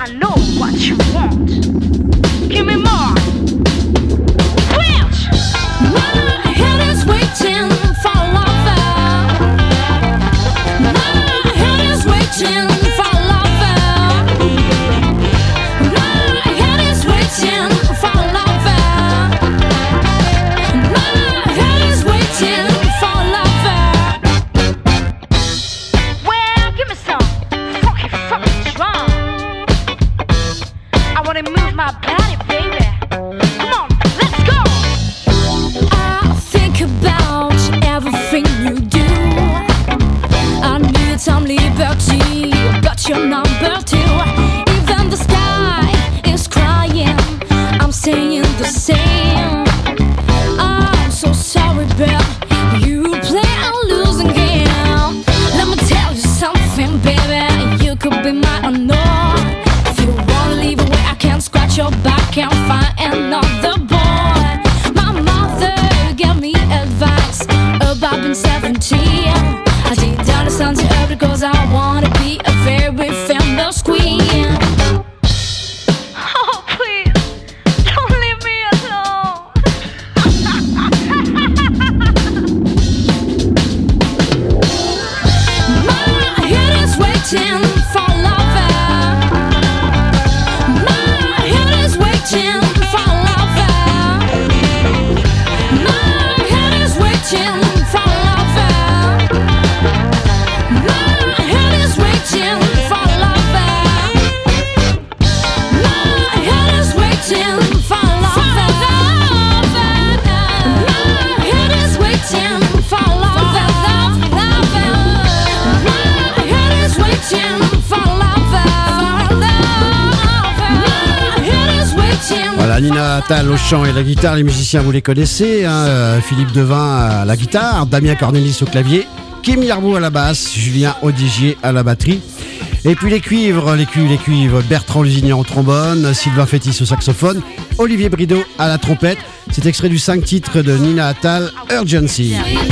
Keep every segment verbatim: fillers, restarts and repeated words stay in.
I know what you want. Give me more. Switch. My head is waiting for lover. My head is waiting for lover. My head is waiting for lover. My head is waiting for lover. Well, give me some funky, funky drum. I wanna move my body, baby. Come on, let's go. I think about everything you do. I need some liberty, got your number too. Even the sky is crying, I'm saying the same. I'm so sorry, but you play a losing game. Let me tell you something, baby, you could be mine or not. If you wanna leave away, I can't scratch your back, can't find another boy. My mother gave me advice about being seventeen. I did understand to her because I wanna be a very famous queen. Oh, please, don't leave me alone. My head is waiting for lover. My head is waiting for lover. My head is waiting for lover. My head is waiting for lover. My head is waiting for lover. My head is waiting for lover. My head is waiting for lover. My head is waiting. Voilà, Nina Attal au chant et la guitare, les musiciens vous les connaissez, hein, euh, Philippe Devin à la guitare, Damien Cornelis au clavier, Kim Yarbo à la basse, Julien Audigier à la batterie. Et puis les cuivres, les cuivres, les cuivres, Bertrand Lusignan au trombone, Sylvain Fétis au saxophone, Olivier Brideau à la trompette. C'est extrait du cinq titres de Nina Attal, Urgency.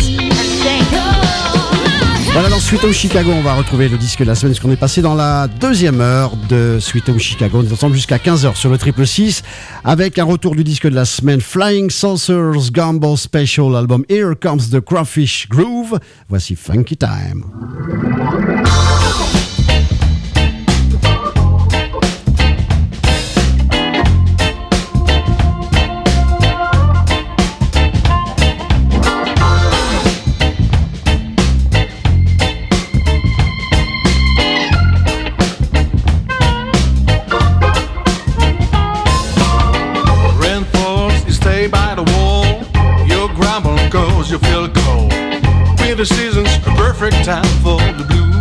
Voilà, dans Sweet Home Chicago, on va retrouver le disque de la semaine, parce qu'on est passé dans la deuxième heure de Sweet Home Chicago. On est ensemble jusqu'à quinze heures sur le triple six, avec un retour du disque de la semaine, Flying Saucers Gumbo Special, album Here Comes the Crawfish Groove. Voici Funky Time. You feel cold. Winter season's a perfect time for the blues.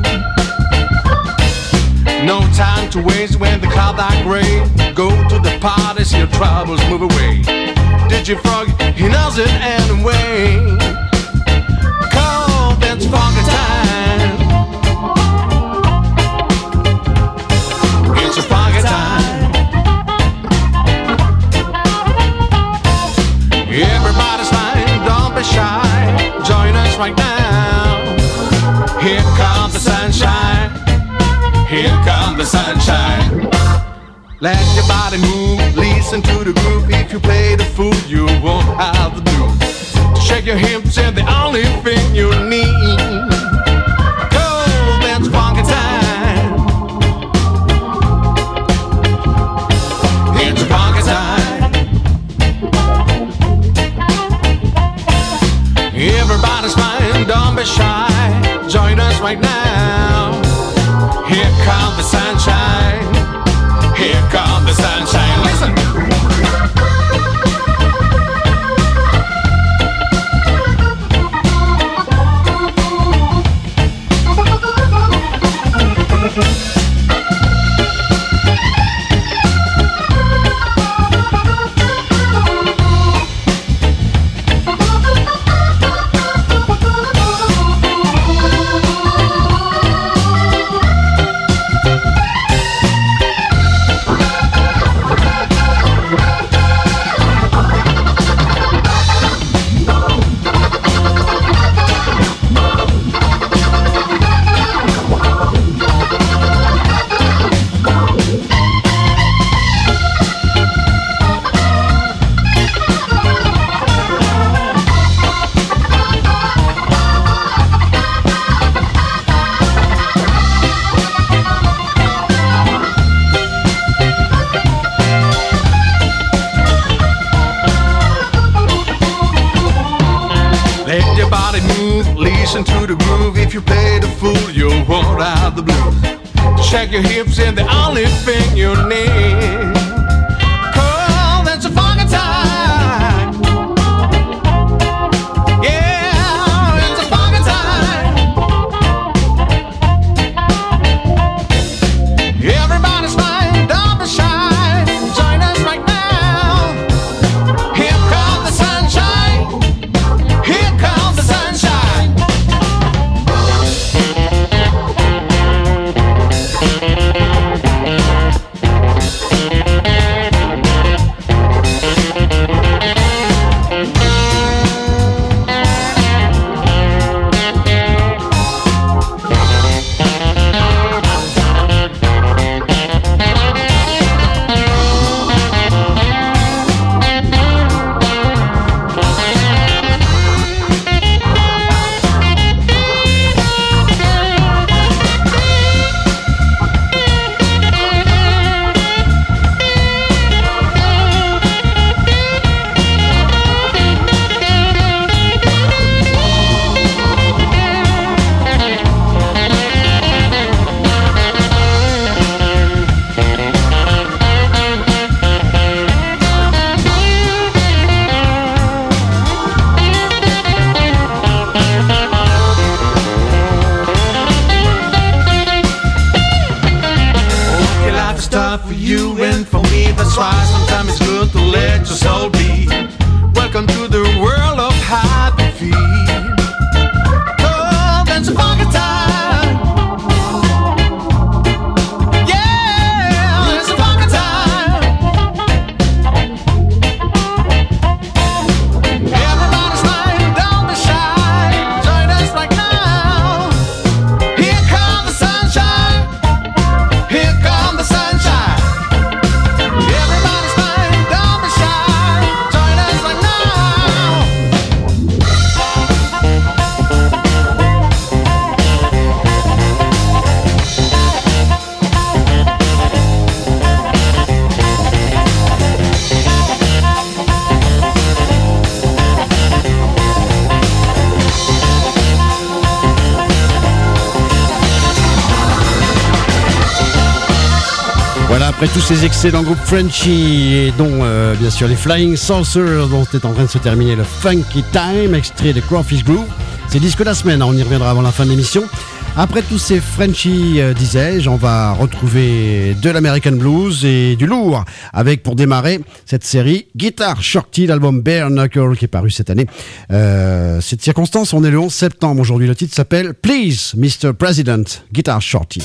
No time to waste when the clouds are gray. Go to the party, see your troubles move away. Did you frog? He knows it anyway. Cold, that's funky time. It's a funky time. Everybody's fine, don't be shy. Join us right now. Here comes the sunshine. Here comes the sunshine. Let your body move, listen to the groove. If you play the fool, you won't have the blues. To shake your hips is the only thing you need. Go, that's funky time. It's a funky time. Everybody's fine, don't be shy. Join us right now. Here comes the sunshine. Here comes the sunshine. Listen. you play the fool, you'll want out the blues. Shake your hips and the only thing you need. Cold, that's a fucking time. Yeah, it's a fucking time. Everybody's fine, don't be shy. Join us right now. Here comes the sunshine. Here comes the sunshine. For you and for me, that's why sometimes it's good to let your soul be. Welcome to the world of happy feet. Oh, that's a fucking time. Yeah, it's a fucking time. Everybody's flying, don't be shy. Join us right now. Here comes the sunshine. Here comes the sunshine. Voilà, après tous ces excellents groupes Frenchy et dont euh, bien sûr les Flying Saucers, dont est en train de se terminer le Funky Time, extrait de Crawfish Groove. C'est le disque de la semaine, hein, on y reviendra avant la fin de l'émission. Après tous ces Frenchy, euh, disais-je, on va retrouver de l'American Blues et du lourd, avec pour démarrer cette série Guitar Shorty, l'album Bare Knuckle qui est paru cette année. Euh, cette circonstance, on est le onze septembre aujourd'hui, le titre s'appelle Please mister President, Guitar Shorty.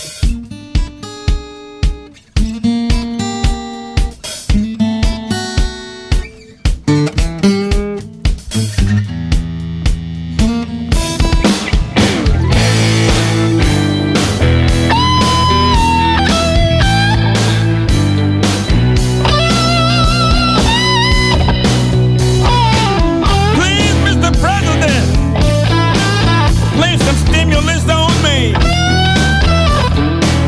Some stimulus on me.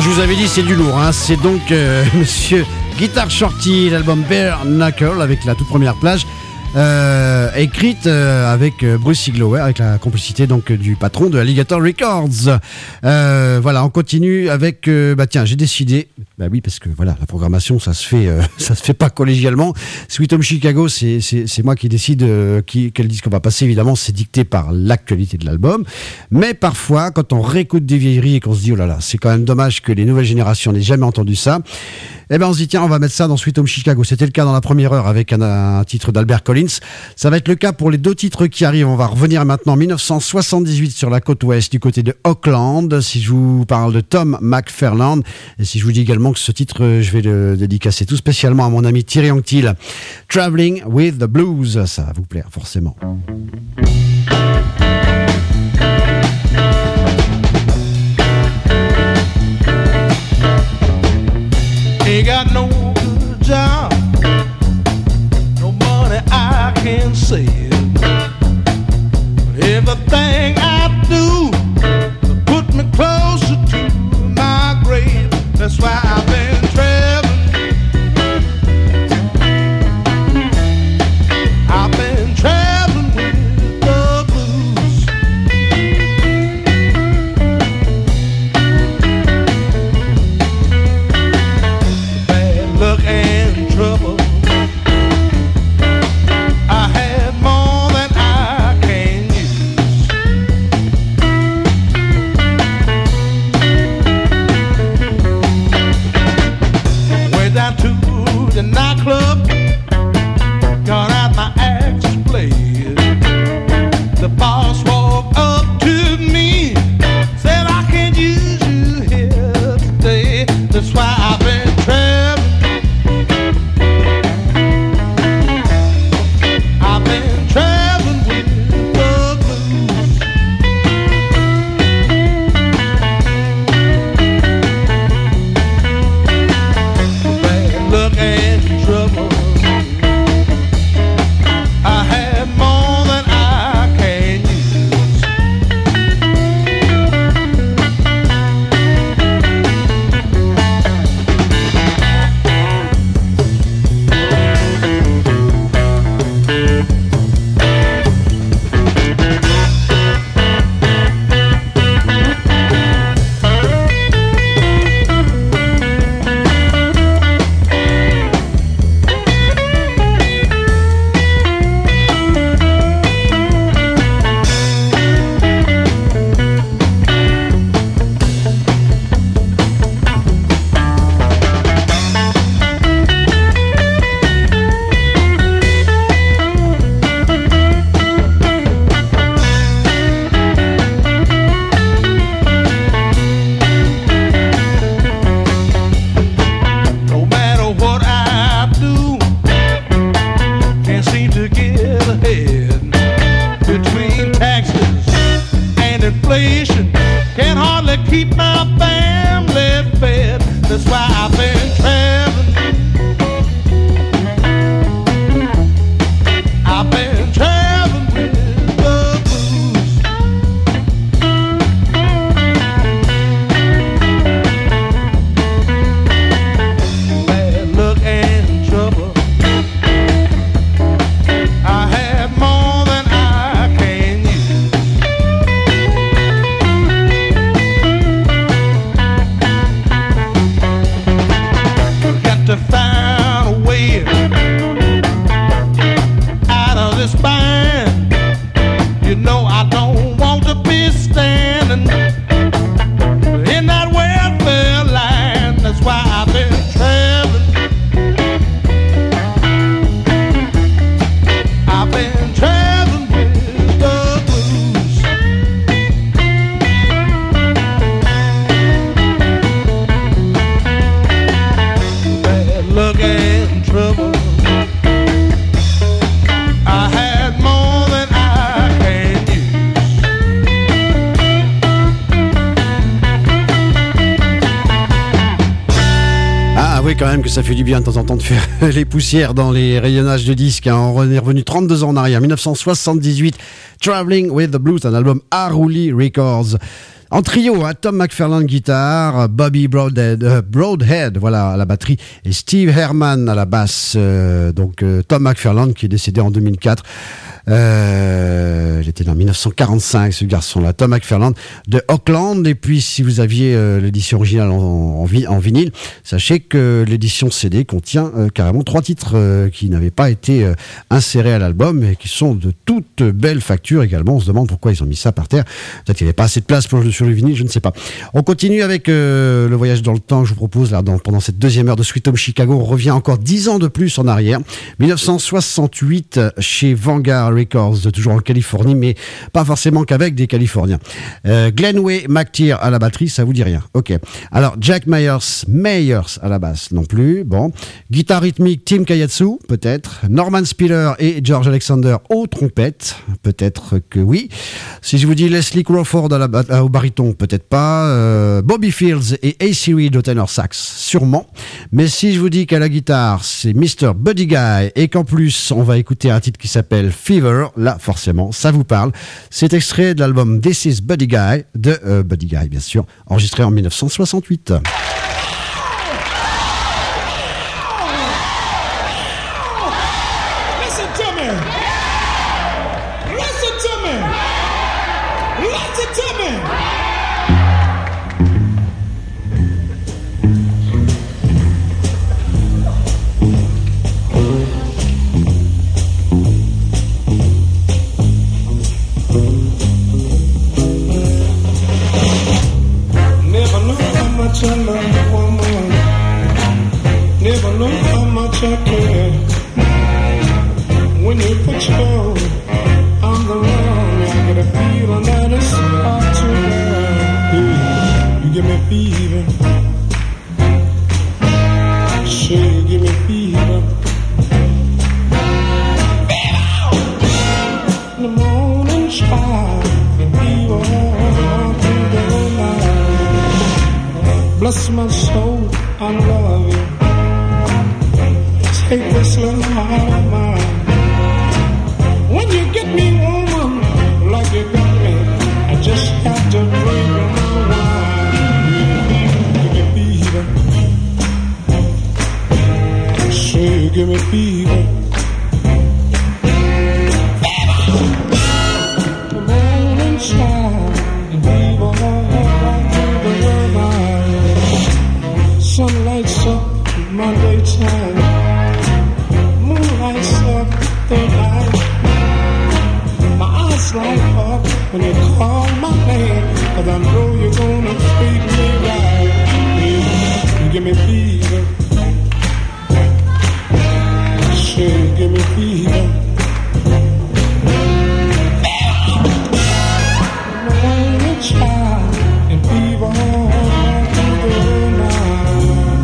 Alors je vous avais dit c'est du lourd, hein. C'est donc euh, Monsieur Guitar Shorty, l'album Bare Knuckle avec la toute première plage. Euh, écrite euh, avec euh, Bruce Iglauer, avec la complicité donc du patron de Alligator Records. Euh, voilà, on continue avec. Euh, bah tiens, j'ai décidé. Bah oui, parce que voilà, la programmation, ça se fait, euh, ça se fait pas collégialement. Sweet Home Chicago, c'est c'est c'est moi qui décide euh, qui quel disque on va passer. Évidemment, c'est dicté par l'actualité de l'album. Mais parfois, quand on réécoute des vieilleries et qu'on se dit oh là là, c'est quand même dommage que les nouvelles générations n'aient jamais entendu ça. Eh ben on se dit tiens, on va mettre ça dans Sweet Home Chicago. C'était le cas dans la première heure avec un, un titre d'Albert Collins. Ça va être le cas pour les deux titres qui arrivent. On va revenir maintenant en dix-neuf cent soixante-dix-huit sur la côte ouest du côté de Auckland. Si je vous parle de Tom McFarland et si je vous dis également que ce titre, je vais le dédicacer tout spécialement à mon ami Thierry Anctil. Traveling with the Blues, ça va vous plaire forcément. Ain't got no good job, no money I can save. Everything I do put me closer to my grave. That's why I've been traveling. I've been traveling with the blues. Bad luck and trouble, I had more than I can use. Went down to the nightclub, got out my axe blade. The boss walked up to me, said I can't use you here today. That's why I've been traveling. I've been traveling with the blues. Bad luck and trouble, I had more than I can use. No matter what I do, can't seem to get ahead. Between taxes and inflation, can't hardly keep my family fed. That's why I've been traveling. I've been traveling with the blues. Bad luck and trouble, I had more than I can use. Ah oui, quand même que ça fait du bien de temps en temps de faire les poussières dans les rayonnages de disques. Hein. On est revenu trente-deux ans en arrière, dix-neuf cent soixante-dix-huit, Traveling with the Blues, un album Aruli Records. En trio, hein, Tom McFarlane guitare, Bobby Broadhead, euh, Broadhead, voilà, à la batterie, et Steve Herman à la basse. Euh, donc euh, Tom McFarlane qui est décédé en deux mille quatre. Euh, il était né en dix-neuf cent quarante-cinq, ce garçon-là, Tom McFarlane de Auckland. Et puis, si vous aviez euh, l'édition originale en, en, vi- en vinyle, sachez que l'édition C D contient euh, carrément trois titres euh, qui n'avaient pas été euh, insérés à l'album et qui sont de toutes belles factures également. On se demande pourquoi ils ont mis ça par terre. Peut-être qu'il n'y avait pas assez de place pour, sur le vinyle, je ne sais pas. On continue avec euh, le voyage dans le temps. Je vous propose là, dans, pendant cette deuxième heure de Sweet Home Chicago, on revient encore dix ans de plus en arrière. dix-neuf cent soixante-huit, chez Vanguard Records, toujours en Californie, mais pas forcément qu'avec des Californiens. Euh, Glenway McTeer à la batterie, ça vous dit rien. Ok. Alors, Jack Myers, Myers à la basse, non plus. Bon. Guitare rythmique, Tim Kayatsu, peut-être. Norman Spiller et George Alexander aux trompettes, peut-être que oui. Si je vous dis Leslie Crawford à la bat- au baryton, peut-être pas. Euh, Bobby Fields et A C Reed au tenor sax, sûrement. Mais si je vous dis qu'à la guitare, c'est mister Buddy Guy et qu'en plus, on va écouter un titre qui s'appelle Fever, là, forcément, ça vous parle. C'est extrait de l'album This is Buddy Guy, de euh, Buddy Guy, bien sûr, enregistré en dix-neuf cent soixante-huit. Listen to me. Listen to me. Listen to me. Never knew how much I love a woman. Never knew how much I care. When you put your arms around me, I get a feeling that it's hard to bear. You give me fever. Sure, you give me fever. In the morning sky, fever all through the night. Bless my soul, I love you. Take this little heart of mine. When you get me, woman, like you got me, I just have to drink my wine. Give me fever. Sure, you give me fever. The morning shine and fever all through the night. Sun lights up my daytime. Moonlights up the night. My eyes light up when you call my name, 'cause I know you're gonna treat me right. You, you give me fever. Sure, you give me fever. Morning child and fever all through the night.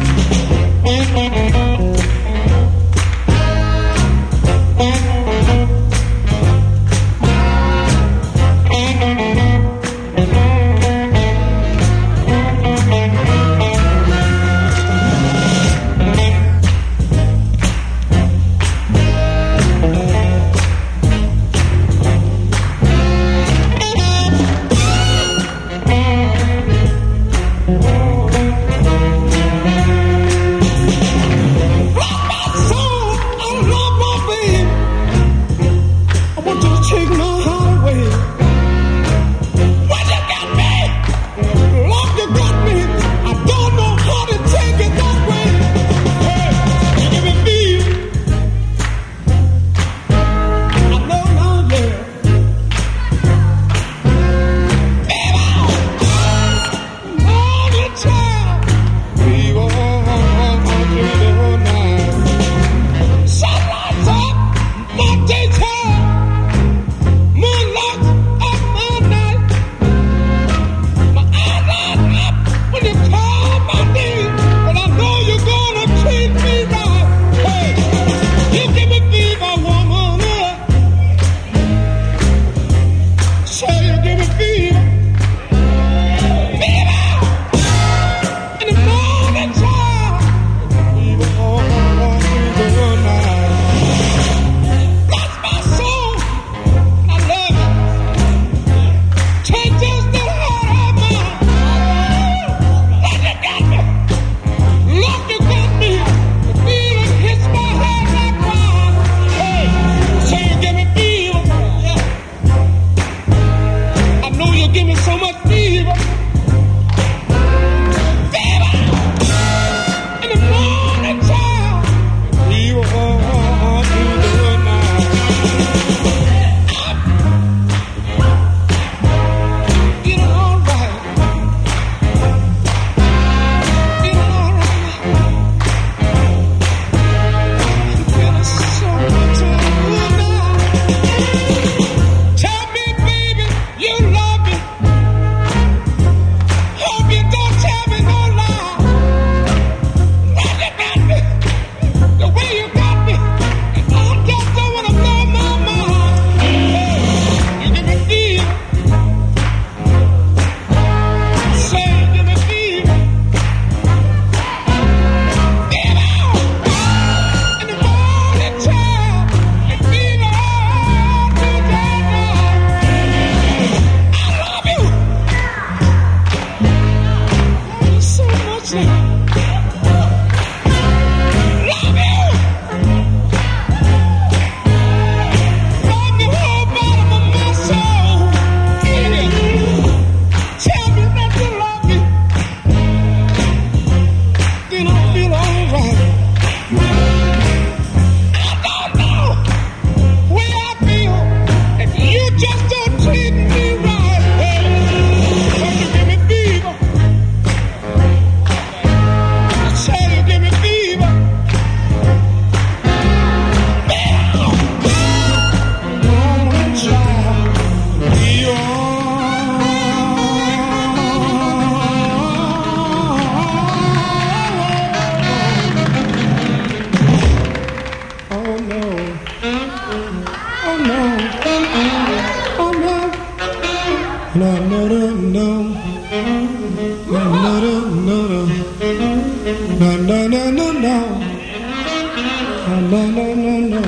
no, no, no. No, no, no, no.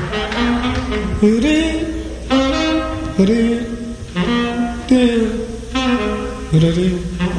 It it is, it is.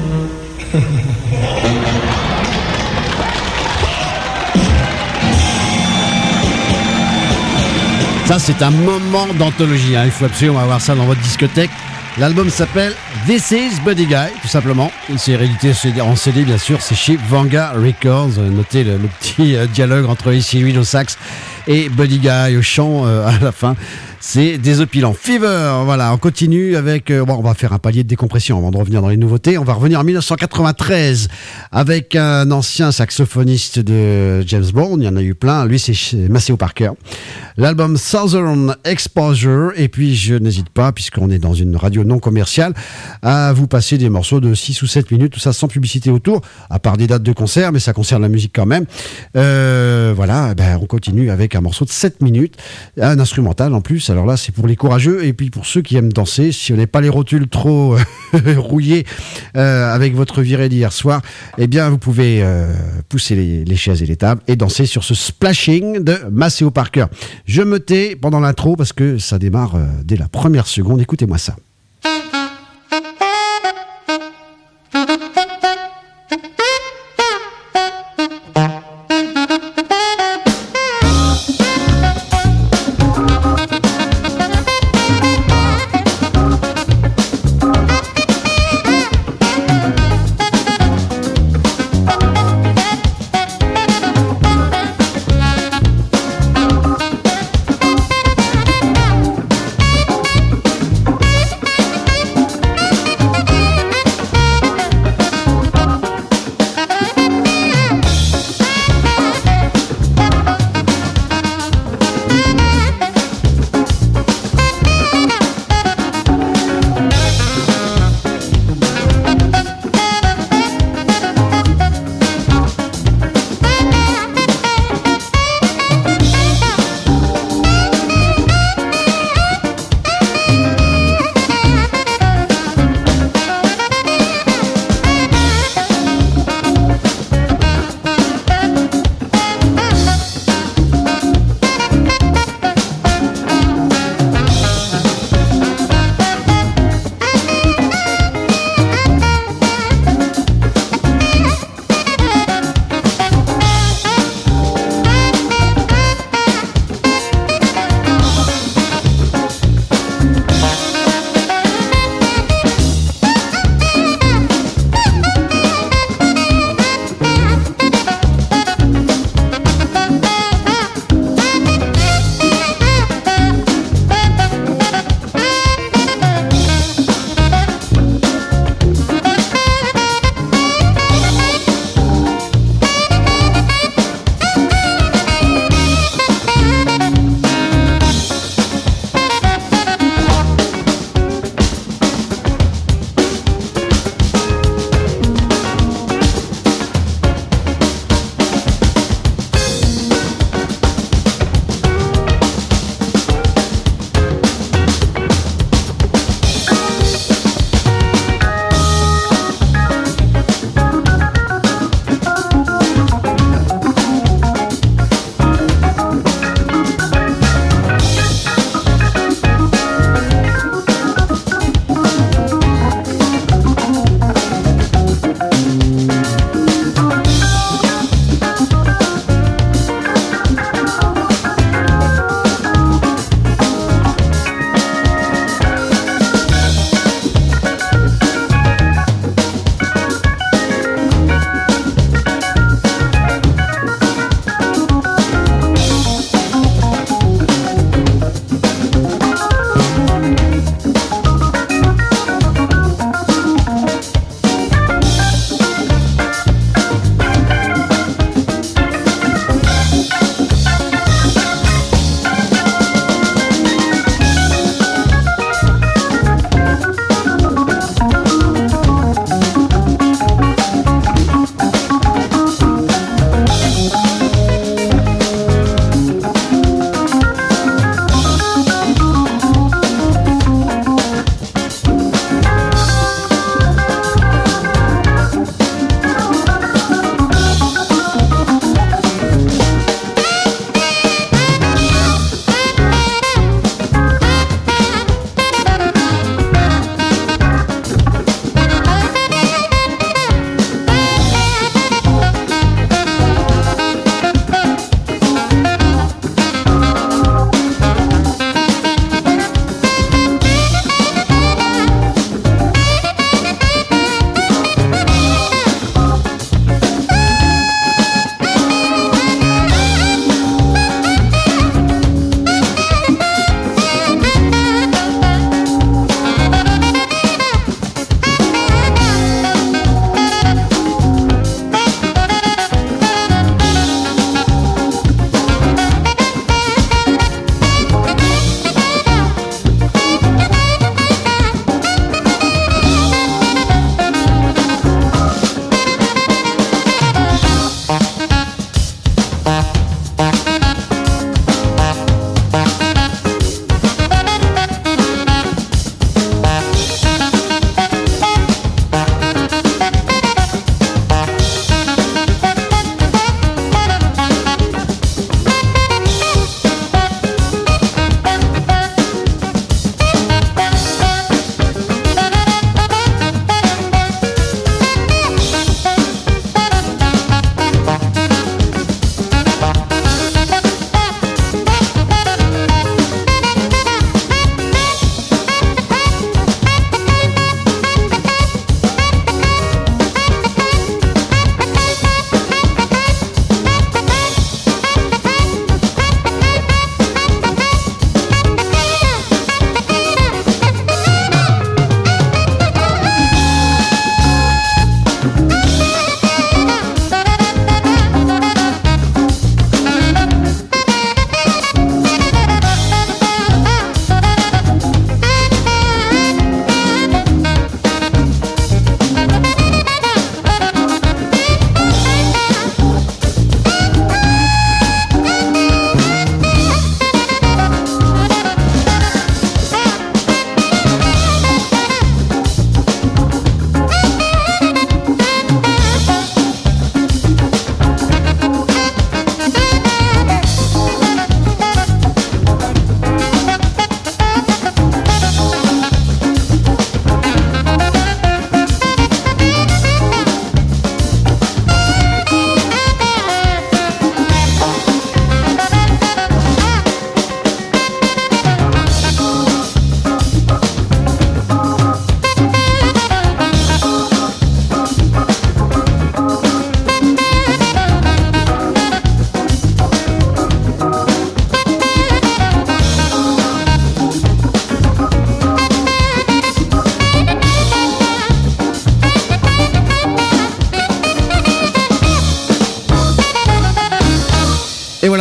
Ça, c'est un moment d'anthologie, hein. Il faut absolument avoir ça dans votre discothèque. L'album s'appelle This Is Buddy Guy, tout simplement. C'est réédité en C D, bien sûr. C'est chez Vanguard Records. Notez le, le petit euh, dialogue entre ici lui au sax et Buddy Guy au chant euh, à la fin. C'est désopilant. Fever, voilà, on continue avec... Euh, bon, on va faire un palier de décompression avant de revenir dans les nouveautés. On va revenir en dix-neuf cent quatre-vingt-treize avec un ancien saxophoniste de James Brown. Il y en a eu plein. Lui, c'est Maceo Parker. L'album Southern Exposure. Et puis, je n'hésite pas, puisqu'on est dans une radio non commerciale, à vous passer des morceaux de six ou sept minutes, tout ça sans publicité autour, à part des dates de concert, mais ça concerne la musique quand même. Euh, voilà, ben, on continue avec un morceau de sept minutes, un instrumental en plus. Alors là, c'est pour les courageux et puis pour ceux qui aiment danser. Si on n'est pas les rotules trop rouillés euh, avec votre virée d'hier soir, eh bien, vous pouvez euh, pousser les, les chaises et les tables et danser sur ce splashing de Maceo Parker. Je me tais pendant l'intro parce que ça démarre euh, dès la première seconde. Écoutez-moi ça.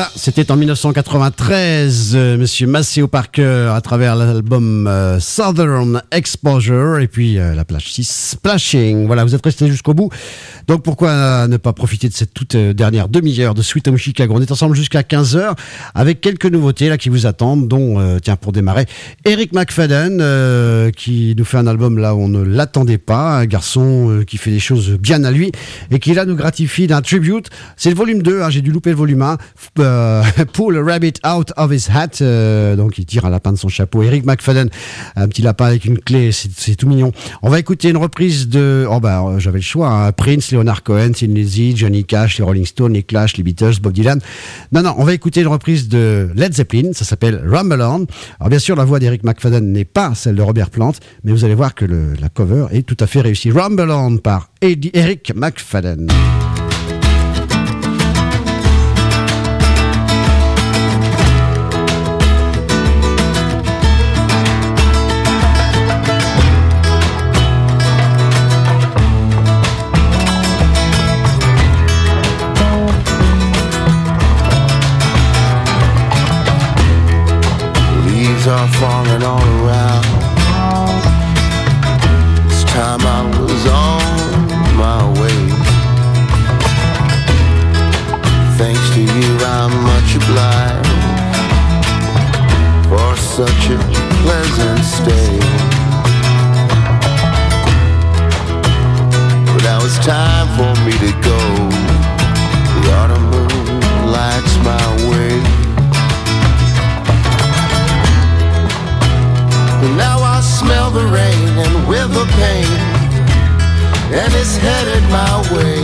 Voilà, c'était en dix-neuf cent quatre-vingt-treize, euh, Monsieur Maceo Parker à travers l'album euh, Southern Exposure et puis euh, la plage six, Splashing. Voilà, vous êtes restés jusqu'au bout. Donc pourquoi euh, ne pas profiter de cette toute euh, dernière demi-heure de Sweet Home Chicago. On est ensemble jusqu'à quinze heures avec quelques nouveautés là qui vous attendent, dont, euh, tiens, pour démarrer, Eric McFadden euh, qui nous fait un album là où on ne l'attendait pas, un garçon euh, qui fait des choses bien à lui et qui là nous gratifie d'un tribute. C'est le volume deux, hein, j'ai dû louper le volume un. Euh, Pull a rabbit out of his hat, euh, donc il tire un lapin de son chapeau. Eric McFadden, un petit lapin avec une clé, c'est, c'est tout mignon. On va écouter une reprise de, oh bah euh, j'avais le choix, hein. Prince, Leonard Cohen, Thin Lizzy, Johnny Cash, les Rolling Stones, les Clash, les Beatles, Bob Dylan. Non non, on va écouter une reprise de Led Zeppelin, ça s'appelle Rumble On. Alors bien sûr la voix d'Eric McFadden n'est pas celle de Robert Plant, mais vous allez voir que le, la cover est tout à fait réussie. Rumble On par Eddie, Eric McFadden. Are falling all around. This time I was on my way. Thanks to you I'm much obliged for such a pleasant stay. But now it's time for me to go. The autumn moon lights my way. Now I smell the rain and with the pain, and it's headed my way.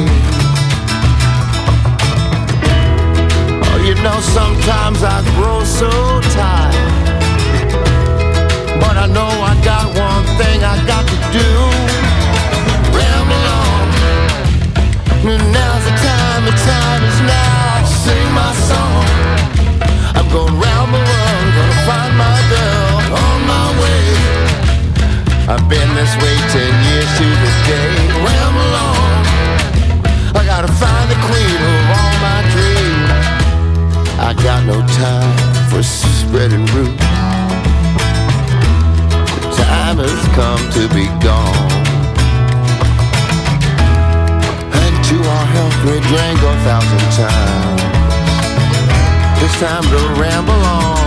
Oh, you know, sometimes I grow so tired, but I know I got one thing I got to do. Ramble on. Now's the time, the time is now. Sing my song. I'm gonna ramble on, gonna find my girl on my way. I've been this way ten years to the day. Ramble on. I gotta find the queen of all my dreams. I got no time for spreading root. The time has come to be gone. And to our health we drank a thousand times. It's time to ramble on.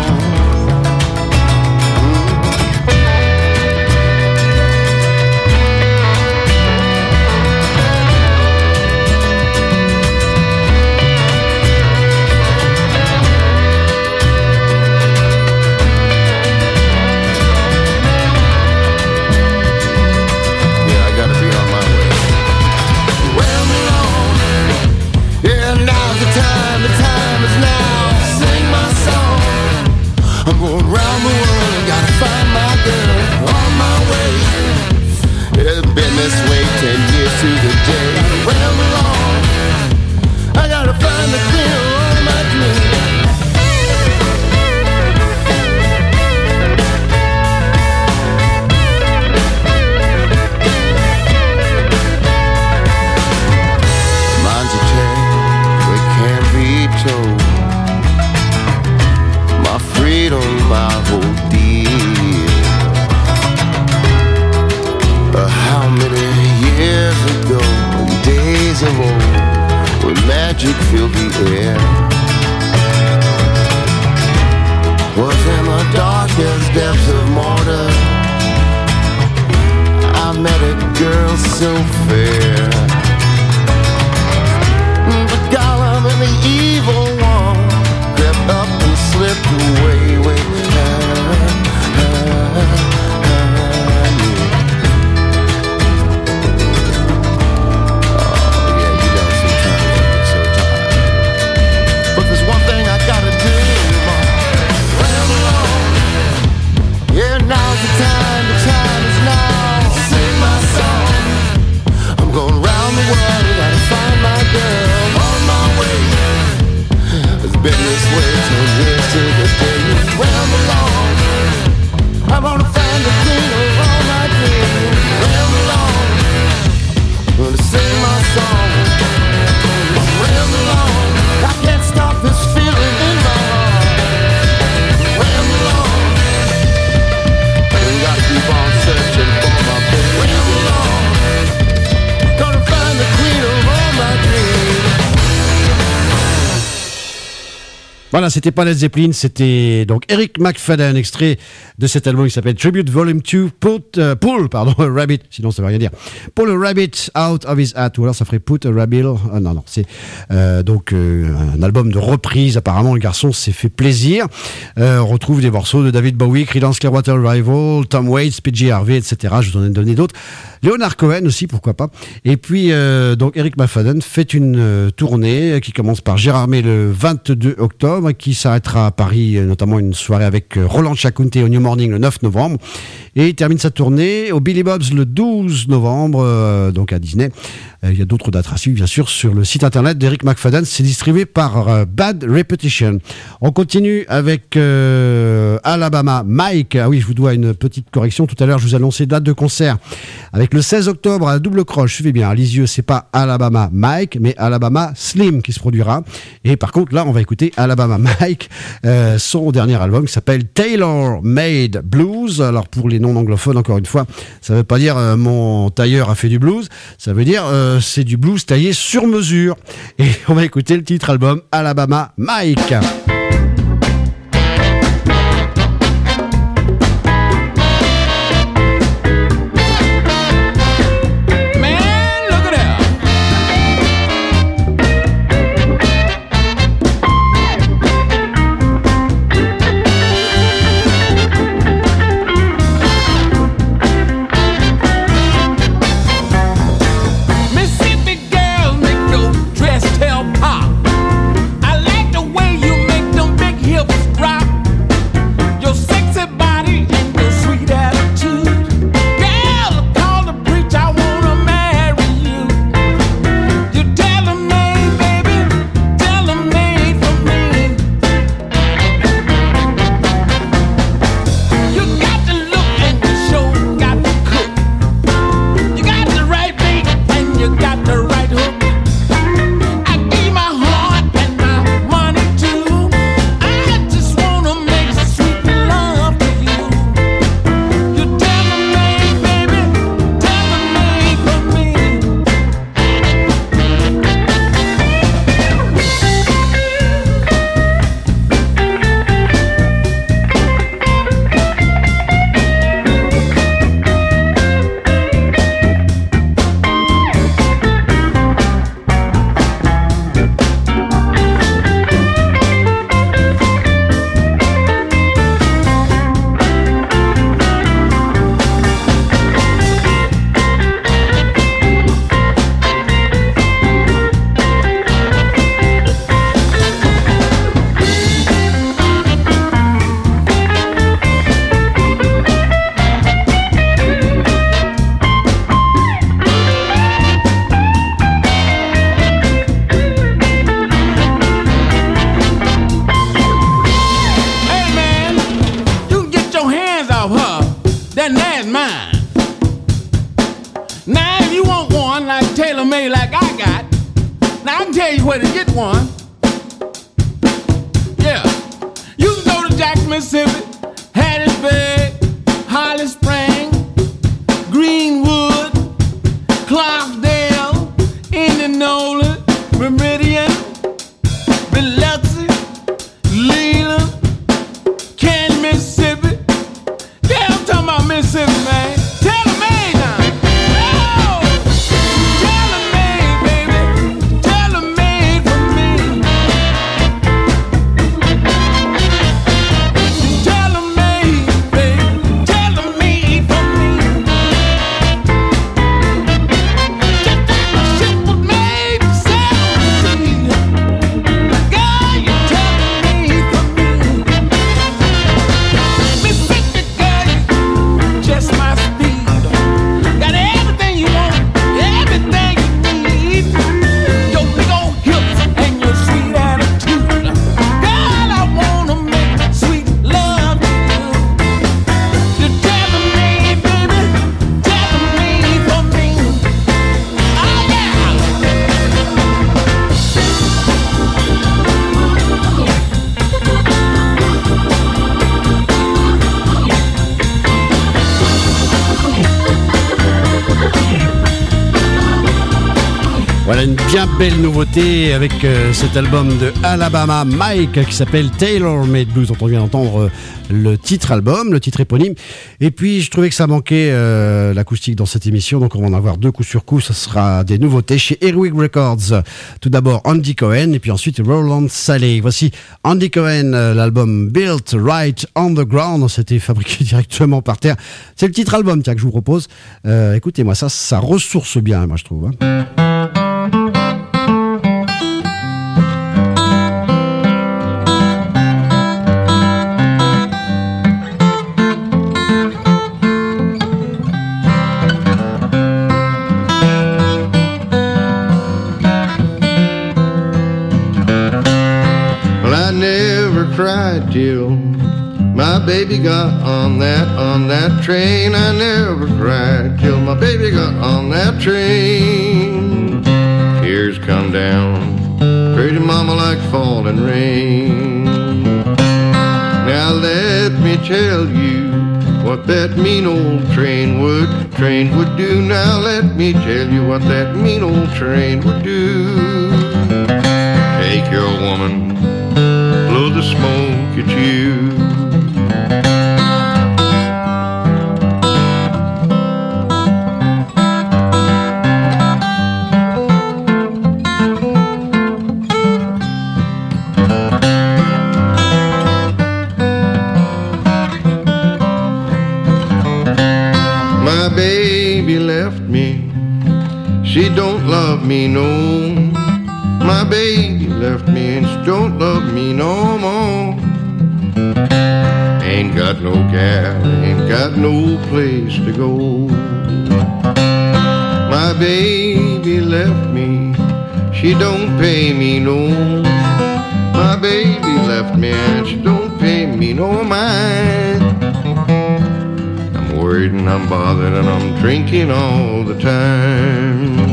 Time, the time is now. Sing my song. Voilà, c'était pas Led Zeppelin, c'était donc Eric McFadden, extrait de cet album qui s'appelle Tribute Volume deux, Put, uh, Pull, pardon, a Rabbit, sinon ça veut rien dire. Pull a Rabbit Out of His Hat, ou alors ça ferait Put a Rabbit, ah, non, non, c'est euh, donc euh, un album de reprise, apparemment le garçon s'est fait plaisir. Euh, on retrouve des morceaux de David Bowie, Creedence Clearwater Revival, Tom Waits, P J Harvey, et cetera. Je vous en ai donné d'autres. Leonard Cohen aussi, pourquoi pas. Et puis, euh, donc Eric McFadden fait une euh, tournée qui commence par Gérardmer le vingt-deux octobre, qui s'arrêtera à Paris, euh, notamment une soirée avec euh, Roland Chacounté au New Morning le neuf novembre. Et il termine sa tournée au Billy Bob's le douze novembre, euh, donc à Disney. Euh, il y a d'autres dates à suivre, bien sûr, sur le site internet d'Eric McFadden. C'est distribué par euh, Bad Repetition. On continue avec euh, Alabama Mike. Ah oui, je vous dois une petite correction. Tout à l'heure, je vous ai annoncé date de concert avec le seize octobre à la Double Croche. Suivez bien, à Lisieux, c'est pas Alabama Mike, mais Alabama Slim qui se produira. Et par contre, là, on va écouter Alabama Mike, euh, son dernier album qui s'appelle Tailor Made Blues. Alors, pour les non-anglophones, encore une fois, ça veut pas dire euh, mon tailleur a fait du blues. Ça veut dire euh, c'est du blues taillé sur mesure. Et on va écouter le titre album Alabama Mike. Girl, you Voilà une bien belle nouveauté avec euh, cet album de Alabama Mike qui s'appelle Taylor Made Blues, dont on vient d'entendre euh, le titre album, le titre éponyme. Et puis je trouvais que ça manquait euh, l'acoustique dans cette émission, donc on va en avoir deux coups sur coup. Ce sera des nouveautés chez Earwig Records. Tout d'abord Andy Cohen et puis ensuite Roland Saleh. Voici Andy Cohen, euh, l'album Built Right on the Ground. C'était fabriqué directement par terre. C'est le titre album tiens, que je vous propose. Euh, écoutez-moi ça, ça ressource bien, moi je trouve. Hein. Cried till my baby got on that, on that train. I never cried till my baby got on that train. Tears come down, pretty mama, like falling rain. Now let me tell you what that mean old train would, train would do. Now let me tell you what that mean old train would do. Take your woman, blow the smoke at you. My baby left me, she don't love me no. My baby left me and she don't love me no more. Ain't got no gal, ain't got no place to go. My baby left me, she don't pay me no. My baby left me and she don't pay me no mind. I'm worried and I'm bothered and I'm drinking all the time.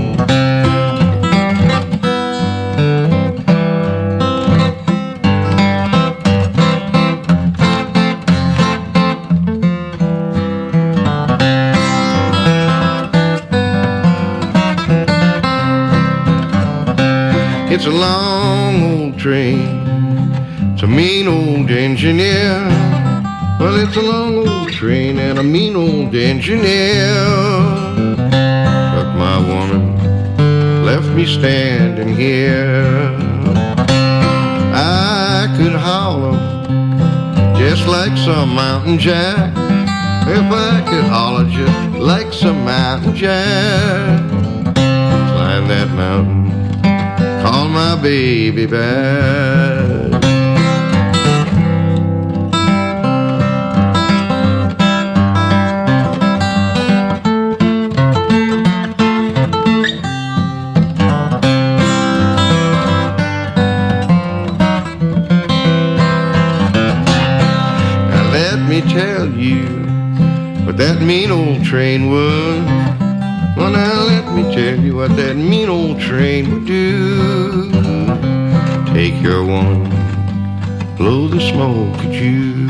It's a long old train, it's a mean old engineer. Well, it's a long old train and a mean old engineer. Took my woman, left me standing here. I could holler just like some mountain jack, if I could holler just like some mountain jack. Climb that mountain, call my baby back. Now let me tell you what that mean old train would. Well, now let me tell you what that mean old train would do. Take your woman, blow the smoke at you.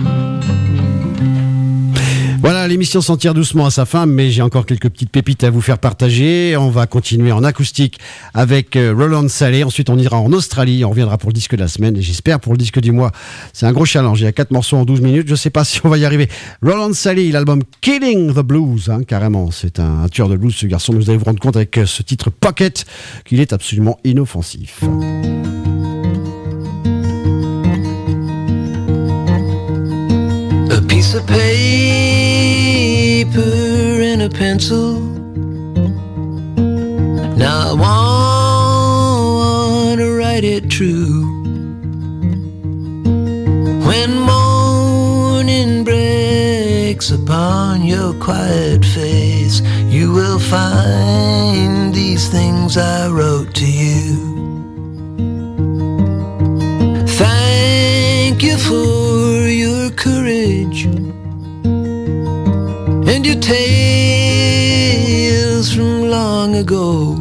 Voilà, l'émission s'en tire doucement à sa fin, mais j'ai encore quelques petites pépites à vous faire partager. On va continuer en acoustique avec Roland Saleh. Ensuite, on ira en Australie. On reviendra pour le disque de la semaine et j'espère pour le disque du mois. C'est un gros challenge. Il y a quatre morceaux en douze minutes. Je sais pas si on va y arriver. Roland Saleh, l'album Killing the Blues, hein, carrément. C'est un, un tueur de blues, ce garçon. Mais vous allez vous rendre compte avec ce titre Pocket qu'il est absolument inoffensif. A piece of paper and a pencil. Now I want to write it true. When morning breaks upon your quiet face, you will find these things I wrote to you. Thank you for your courage and your tales from long ago.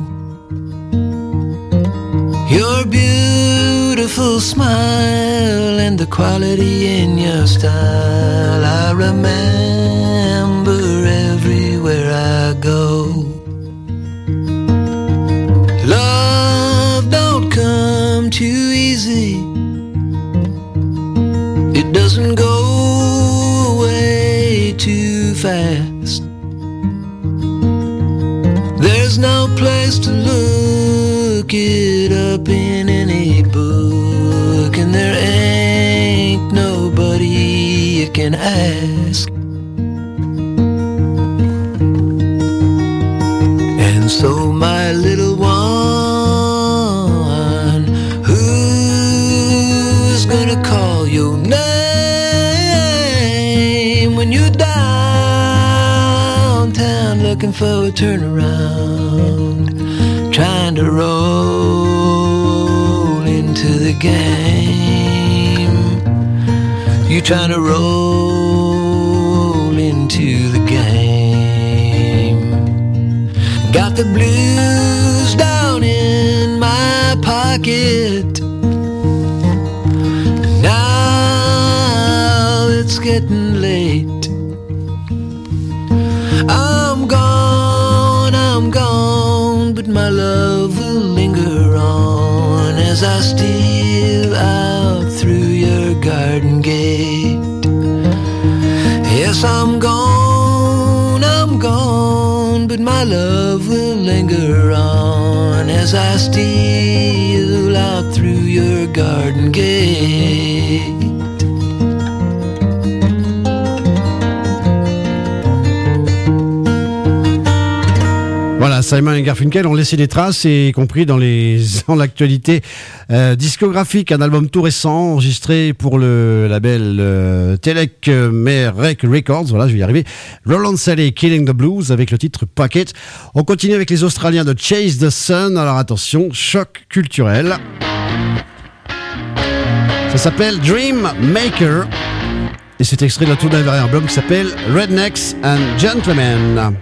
Your beautiful smile and the quality in your style I remember everywhere I go. Love too easy. It doesn't go away too fast. There's no place to look it up in any book, and there ain't nobody you can ask. And so my little one, who's gonna call your name when you're downtown looking for a turnaround, trying to roll into the game? You trying to roll into the game? Got the blues down in my pocket. Now it's getting late. I'm gone, I'm gone, but my love will linger on as I steal out through your garden gate. Yes, I'm gone, I'm gone, but my love will linger on as I steal out through your garden gate. Voilà, Simon et Garfunkel ont laissé des traces, y compris dans les dans l'actualité euh, discographique. Un album tout récent enregistré pour le label euh, Telec Merec Records. Voilà, je vais y arriver. Roland Saleh, Killing the Blues, avec le titre Pocket. On continue avec les Australiens de Chase the Sun. Alors attention, choc culturel. Ça s'appelle Dream Maker. Et c'est extrait de la tout dernier album qui s'appelle Rednecks and Gentlemen.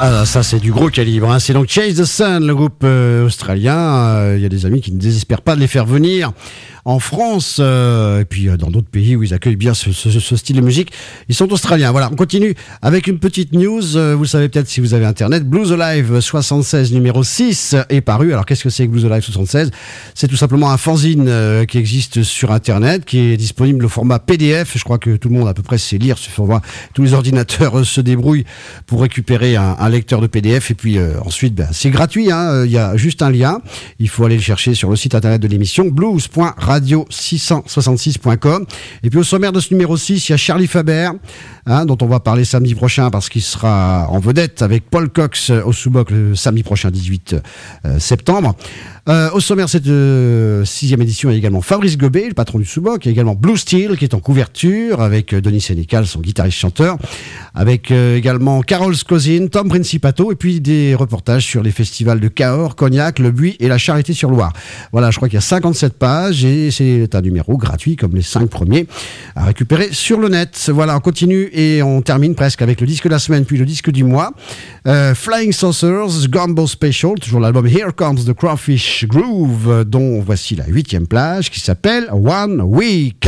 Ah, ça c'est du gros calibre, hein. C'est donc Chase the Sun, le groupe euh, australien. Il euh, y a des amis qui ne désespèrent pas de les faire venir en France euh, et puis euh, dans d'autres pays où ils accueillent bien ce, ce, ce style de musique. Ils sont australiens. Voilà, on continue avec une petite news. Euh, vous le savez peut-être si vous avez internet. Blues Alive soixante-seize numéro six est paru. Alors qu'est-ce que c'est que Blues Alive soixante-seize? C'est tout simplement un fanzine euh, qui existe sur internet, qui est disponible au format P D F. Je crois que tout le monde à peu près sait lire ce format. Tous les ordinateurs euh, se débrouillent pour récupérer un, un lecteur de P D F et puis euh, ensuite ben, c'est gratuit, hein. Il y a juste un lien. Il faut aller le chercher sur le site internet de l'émission blues point radio six cent soixante-six point com. Et puis au sommaire de ce numéro six, il y a Charlie Faber, hein, dont on va parler samedi prochain parce qu'il sera en vedette avec Paul Cox au Sous-Boc le samedi prochain dix-huit septembre. Euh, au sommaire de cette euh, sixième édition, il y a également Fabrice Gobet, le patron du Sous-Boc. Il y a également Blue Steel qui est en couverture avec euh, Denis Sénécal, son guitariste-chanteur. Avec euh, également Carole Scosin, Tom Principato et puis des reportages sur les festivals de Cahors, Cognac, Le Buis et la Charité-sur-Loire. Voilà, je crois qu'il y a cinquante-sept pages et c'est un numéro gratuit comme les cinq premiers à récupérer sur le net. Voilà, on continue et on termine presque avec le disque de la semaine puis le disque du mois. Euh, Flying Saucers, Gumbo Special, toujours l'album Here Comes the Crawfish Groove, dont voici la huitième plage qui s'appelle One Week.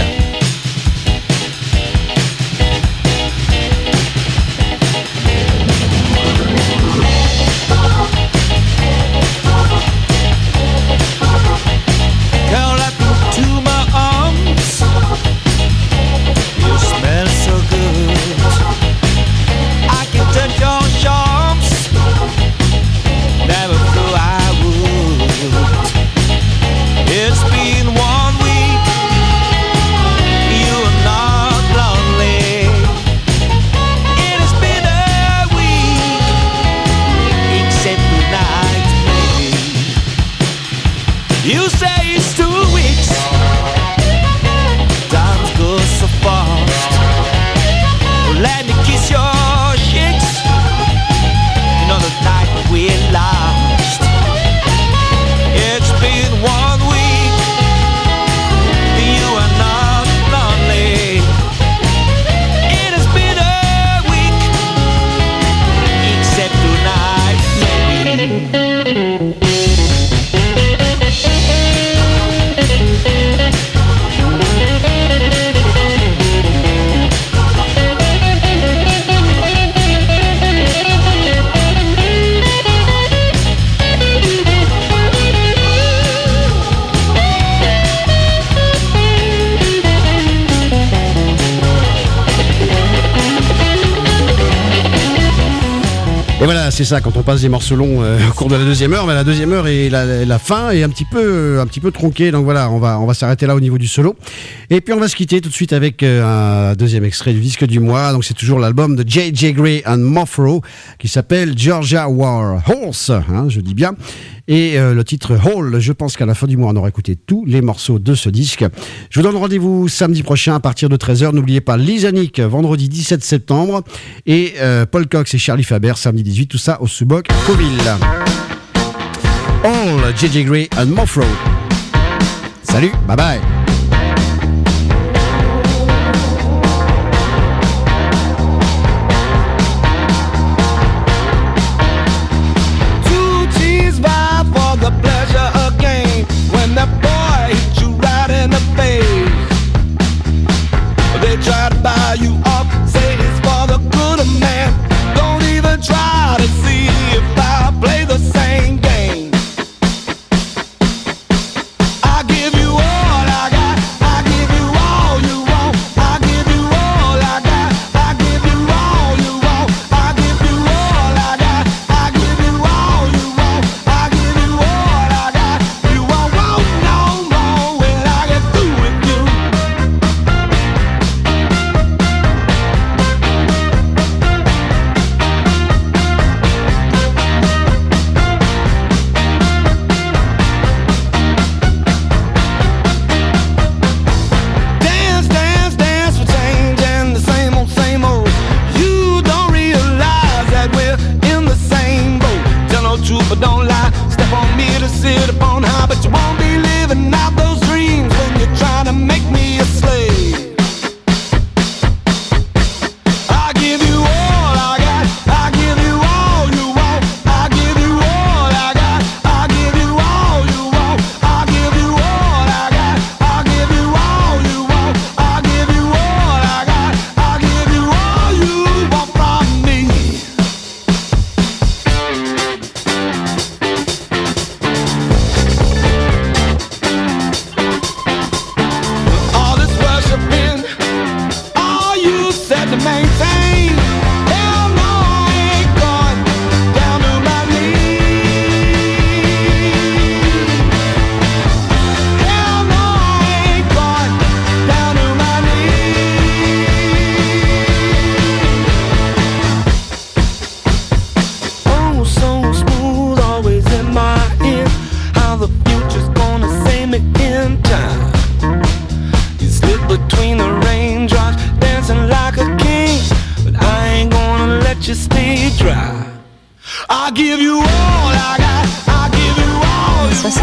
It's been one week, you are not lonely. It has been a week, except tonight, maybe. You say it's two weeks, time goes so fast. Let me kiss your cheeks, you know the night we lost. It's been one week, you are not lonely. It has been a week, except tonight, maybe. Et voilà, c'est ça, quand on passe des morceaux longs euh, au cours de la deuxième heure, ben la deuxième heure et la, la fin est un petit peu, un petit peu tronquée. Donc voilà, on va, on va s'arrêter là au niveau du solo. Et puis on va se quitter tout de suite avec euh, un deuxième extrait du disque du mois. Donc c'est toujours l'album de J J Gray and Moffro qui s'appelle Georgia War Horse, hein, je dis bien. Et euh, le titre Hall, je pense qu'à la fin du mois, on aura écouté tous les morceaux de ce disque. Je vous donne rendez-vous samedi prochain à partir de treize heures. N'oubliez pas Lisa Nick, vendredi dix-sept septembre. Et euh, Paul Cox et Charlie Faber, samedi dix-huit. Tout ça au Sous-Boc Coville. Hall, J J Gray and Moffro. Salut, bye bye.